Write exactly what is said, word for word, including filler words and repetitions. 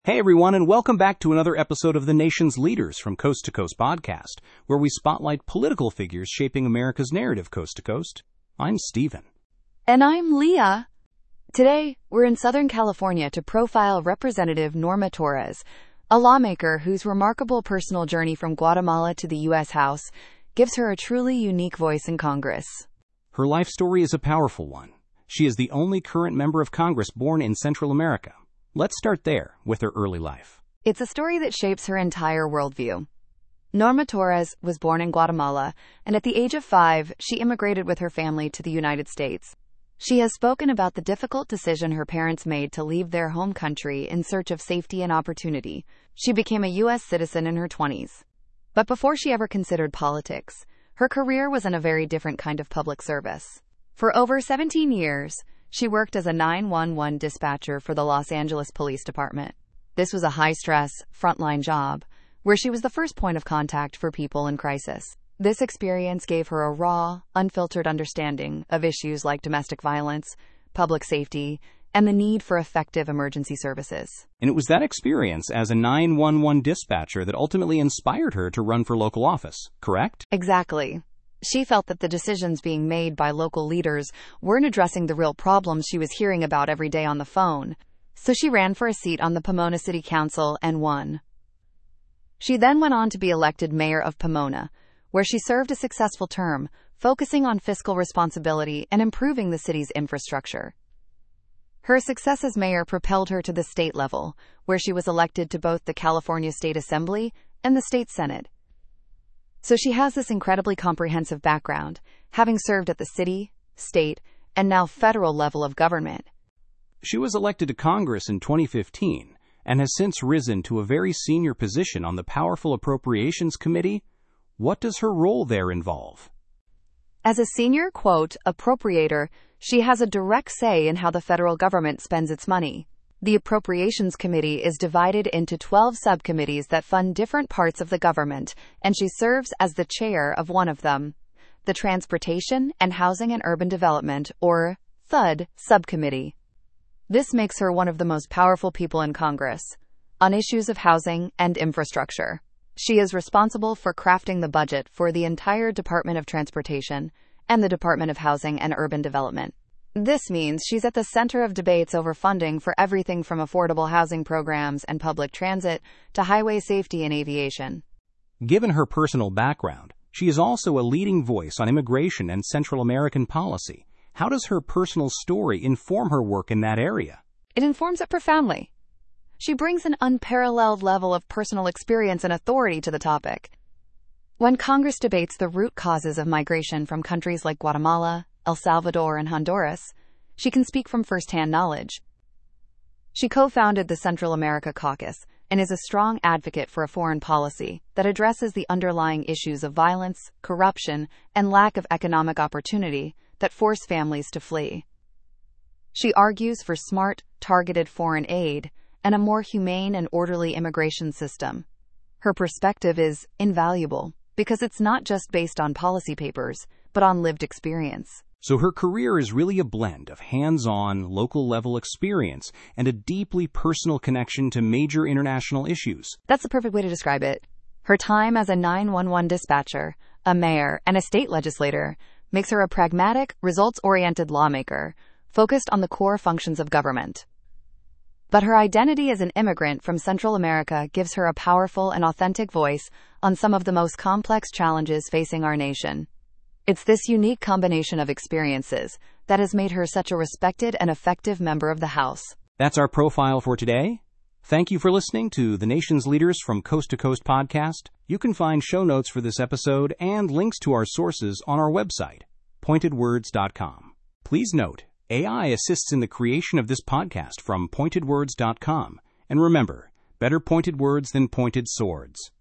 Hey everyone, and welcome back to another episode of The Nation's Leaders from Coast to Coast podcast, where we spotlight political figures shaping America's narrative coast to coast. I'm Steven. And I'm Leah. Today, we're in Southern California to profile Representative Norma Torres, a lawmaker whose remarkable personal journey from Guatemala to the U S House gives her a truly unique voice in Congress. Her life story is a powerful one. She is the only current member of Congress born in Central America. Let's start there, with her early life. It's a story that shapes her entire worldview. Norma Torres was born in Guatemala, and at the age of five, she immigrated with her family to the United States. She has spoken about the difficult decision her parents made to leave their home country in search of safety and opportunity. She became a U S citizen in her twenties. But before she ever considered politics, her career was in a very different kind of public service. For over seventeen years, she worked as a nine one one dispatcher for the Los Angeles Police Department. This was a high-stress, frontline job, where she was the first point of contact for people in crisis. This experience gave her a raw, unfiltered understanding of issues like domestic violence, public safety, and the need for effective emergency services. And it was that experience as a nine one one dispatcher that ultimately inspired her to run for local office, correct? Exactly. She felt that the decisions being made by local leaders weren't addressing the real problems she was hearing about every day on the phone, so she ran for a seat on the Pomona City Council and won. She then went on to be elected mayor of Pomona, where she served a successful term, focusing on fiscal responsibility and improving the city's infrastructure. Her success as mayor propelled her to the state level, where she was elected to both the California State Assembly and the State Senate. So she has this incredibly comprehensive background, having served at the city, state, and now federal level of government. She was elected to Congress in twenty fifteen and has since risen to a very senior position on the powerful Appropriations Committee. What does her role there involve? As a senior, quote, appropriator, she has a direct say in how the federal government spends its money. The Appropriations Committee is divided into twelve subcommittees that fund different parts of the government, and she serves as the chair of one of them, the Transportation and Housing and Urban Development, or T H U D, subcommittee. This makes her one of the most powerful people in Congress on issues of housing and infrastructure. She is responsible for crafting the budget for the entire Department of Transportation and the Department of Housing and Urban Development. This means she's at the center of debates over funding for everything from affordable housing programs and public transit to highway safety and aviation. Given her personal background, she is also a leading voice on immigration and Central American policy. How does her personal story inform her work in that area? It informs it profoundly. She brings an unparalleled level of personal experience and authority to the topic. When Congress debates the root causes of migration from countries like Guatemala, El Salvador, and Honduras, she can speak from first-hand knowledge. She co-founded the Central America Caucus and is a strong advocate for a foreign policy that addresses the underlying issues of violence, corruption, and lack of economic opportunity that force families to flee. She argues for smart, targeted foreign aid and a more humane and orderly immigration system. Her perspective is invaluable because it's not just based on policy papers, but on lived experience. So her career is really a blend of hands-on, local-level experience and a deeply personal connection to major international issues. That's the perfect way to describe it. Her time as a nine one one dispatcher, a mayor, and a state legislator makes her a pragmatic, results-oriented lawmaker, focused on the core functions of government. But her identity as an immigrant from Central America gives her a powerful and authentic voice on some of the most complex challenges facing our nation. It's this unique combination of experiences that has made her such a respected and effective member of the House. That's our profile for today. Thank you for listening to The Nation's Leaders from Coast to Coast podcast. You can find show notes for this episode and links to our sources on our website, pointed words dot com. Please note, A I assists in the creation of this podcast from pointed words dot com. And remember, better pointed words than pointed swords.